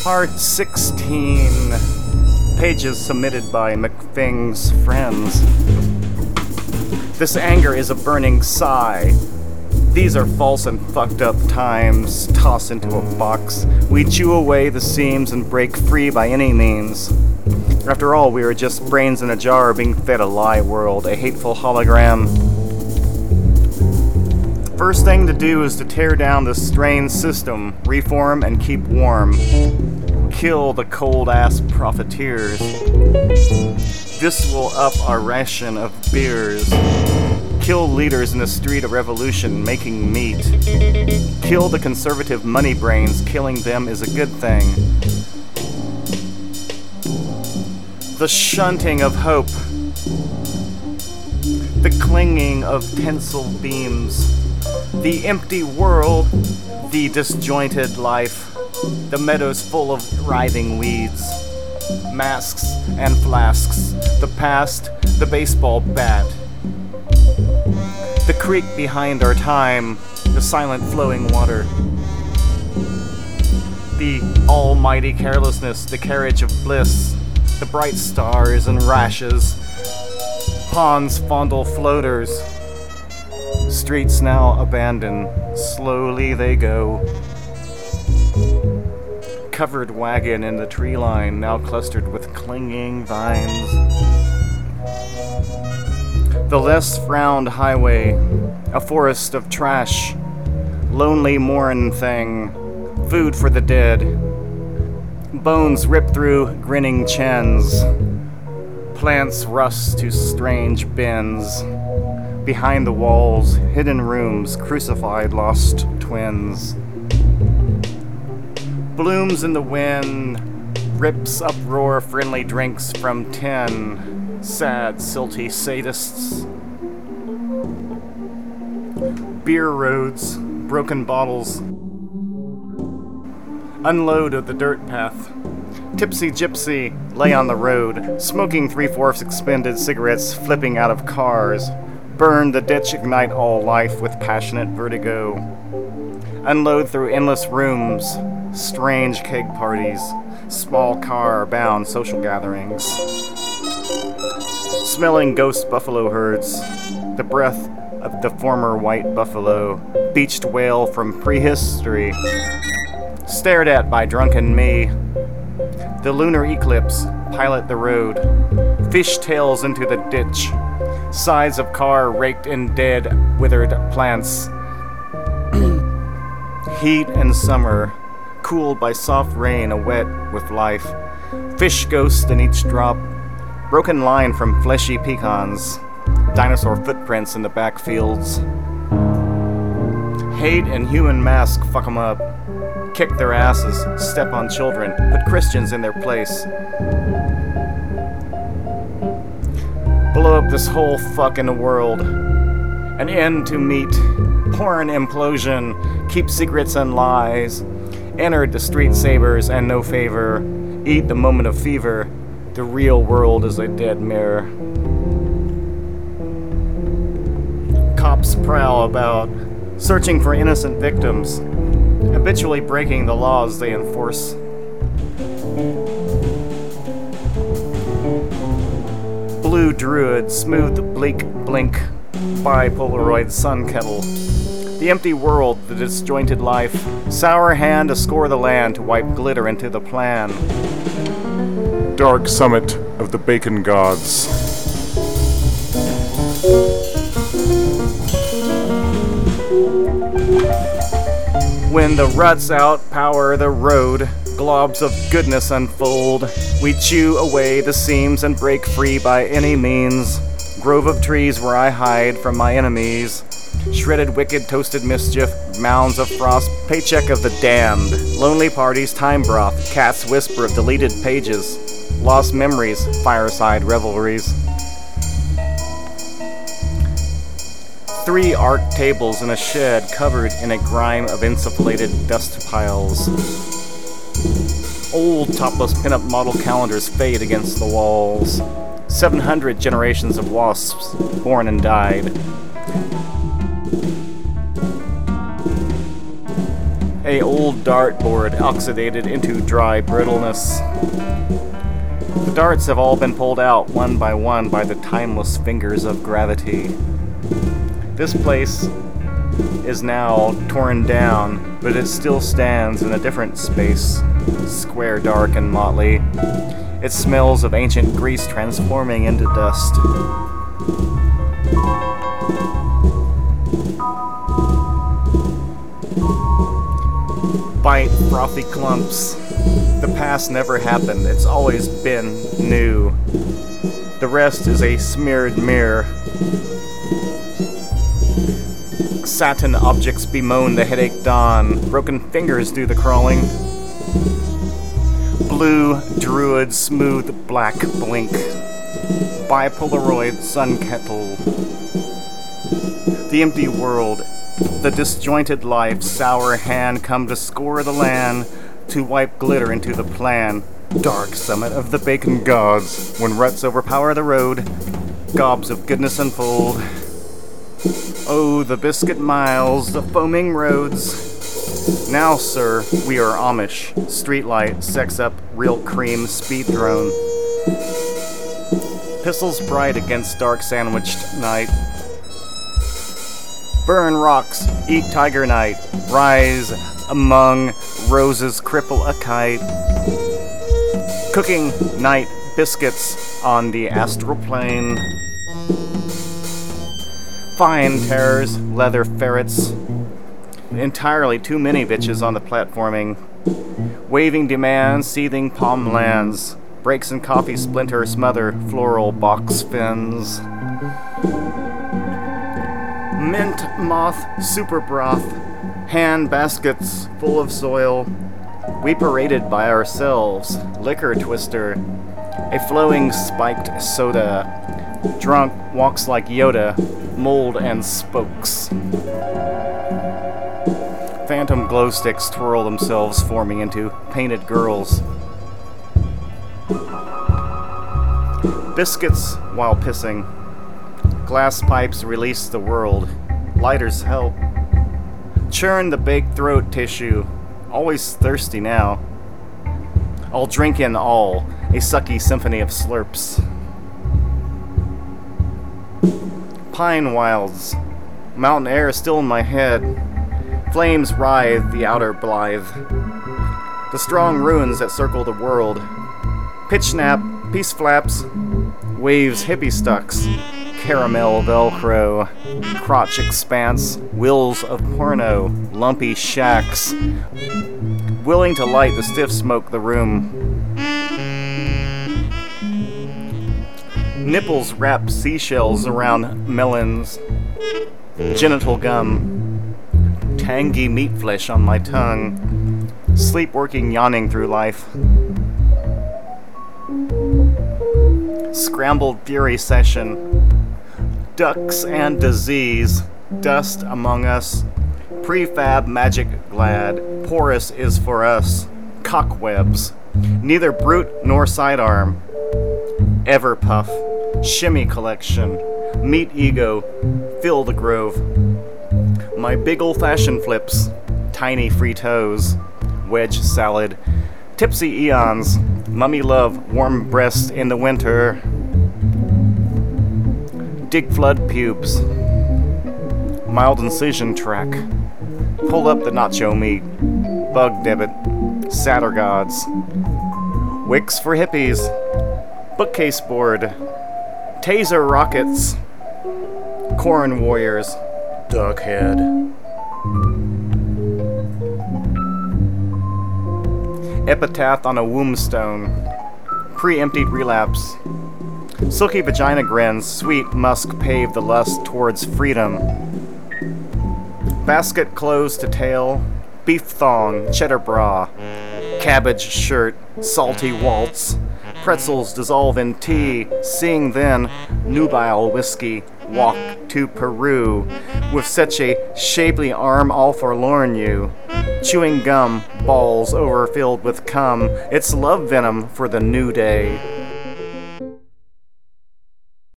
Part 16. Pages submitted by McFing's friends. This anger is a burning sigh. These are false and fucked up times, tossed into a box. We chew away the seams and break free by any means. After all, we are just brains in a jar being fed a lie world, a hateful hologram. First thing to do is to tear down this strange system, reform and keep warm. Kill the cold-ass profiteers. This will up our ration of beers. Kill leaders in the street of revolution making meat. Kill the conservative money brains, killing them is a good thing. The shunting of hope. The clinging of tinsel beams. The empty world. The disjointed life. The meadows full of writhing weeds. Masks and flasks. The past. The baseball bat. The creek behind our time. The silent flowing water. The almighty carelessness. The carriage of bliss. The bright stars and rashes. Ponds fondle floaters. Streets now abandoned. Slowly they go. Covered wagon in the tree line, now clustered with clinging vines. The less frowned highway, a forest of trash. Lonely morn thing, food for the dead. Bones rip through grinning chins. Plants rust to strange bends. Behind the walls, hidden rooms, crucified lost twins. Blooms in the wind, rips uproar friendly drinks from tin. Sad, silty sadists. Beer roads, broken bottles. Unload of the dirt path. Tipsy gypsy lay on the road, smoking 3/4 expended cigarettes, flipping out of cars. Burn the ditch, ignite all life with passionate vertigo. Unload through endless rooms, strange keg parties, small car-bound social gatherings. Smelling ghost buffalo herds, the breath of the former white buffalo, beached whale from prehistory. Stared at by drunken me. The lunar eclipse, pilot the road. Fish tails into the ditch. Sides of car raked in dead, withered plants. Heat and summer, cooled by soft rain, awet with life. Fish ghost in each drop. Broken line from fleshy pecans. Dinosaur footprints in the backfields. Hate and human mask fuck 'em up. Kick their asses, step on children, put Christians in their place. Blow up this whole fuck in the world. An end to meat. Porn implosion. Keep secrets and lies. Entered the street sabers and no favor. Eat the moment of fever. The real world is a dead mare. Cops prowl about, searching for innocent victims, habitually breaking the laws they enforce. Blue druid, smooth bleak blink, bipolaroid sun kettle. The empty world, the disjointed life, sour hand to score the land to wipe glitter into the plan. Dark summit of the bacon gods. When the ruts outpower the road, globs of goodness unfold. We chew away the seams and break free by any means. Grove of trees where I hide from my enemies. Shredded wicked toasted mischief, mounds of frost, paycheck of the damned. Lonely parties, time broth, cat's whisper of deleted pages. Lost memories, fireside revelries. 3 arc tables in a shed covered in a grime of insufflated dust piles. Old topless pinup model calendars fade against the walls. 700 generations of wasps born and died. A old dartboard oxidated into dry brittleness. The darts have all been pulled out one by the timeless fingers of gravity. This place is now torn down, but it still stands in a different space, square, dark, and motley. It smells of ancient Greece transforming into dust. Bite frothy clumps. The past never happened, it's always been new. The rest is a smeared mirror. Satin objects bemoan the headache dawn. Broken fingers do the crawling. Blue druid smooth black blink. Bipolaroid sun kettle. The empty world. The disjointed life, sour hand come to score the land, to wipe glitter into the plan. Dark summit of the bacon gods, when ruts overpower the road, gobs of goodness unfold. Oh, the biscuit miles, the foaming roads. Now, sir, we are Amish. Streetlight, sex up, real cream, speed drone. Pistols bright against dark sandwiched night. Burn rocks, eat tiger night, rise among roses, cripple a kite. Cooking night biscuits on the astral plane. Fine terrors, leather ferrets. Entirely too many bitches on the platforming. Waving demands, seething palm lands. Breaks and coffee splinter smother floral box fins. Mint moth super broth, hand baskets full of soil. We paraded by ourselves, liquor twister, a flowing spiked soda. Drunk walks like Yoda, mold and spokes. Phantom glow sticks twirl themselves, forming into painted girls. Biscuits while pissing. Glass pipes release the world. Lighters help. Churn the baked throat tissue. Always thirsty now. I'll drink in all, a sucky symphony of slurps. Pine wilds. Mountain air is still in my head. Flames writhe the outer blithe. The strong ruins that circle the world. Pitch snap, peace flaps, waves hippie stucks. Caramel Velcro, crotch expanse, wills of porno, lumpy shacks, willing to light the stiff smoke the room. Nipples wrap seashells around melons, genital gum, tangy meat flesh on my tongue, sleepwalking yawning through life. Scrambled fury session. Ducks and disease, dust among us, prefab magic glad, porous is for us, cockwebs, neither brute nor sidearm, everpuff, shimmy collection, meat ego, fill the grove, my big old-fashioned flips, tiny free toes, wedge salad, tipsy eons, mummy love, warm breast in the winter, dig flood pubes, mild incision track, pull up the nacho meat, bug debit, satyr gods, wicks for hippies, bookcase board, taser rockets, corn warriors, duck head. Epitaph on a wombstone, pre-emptied relapse. Silky vagina grins, sweet musk pave the lust towards freedom. Basket closed to tail, beef thong, cheddar bra, cabbage shirt, salty waltz, pretzels dissolve in tea, sing then, nubile whiskey, walk to Peru, with such a shapely arm all forlorn you, chewing gum, balls overfilled with cum, it's love venom for the new day.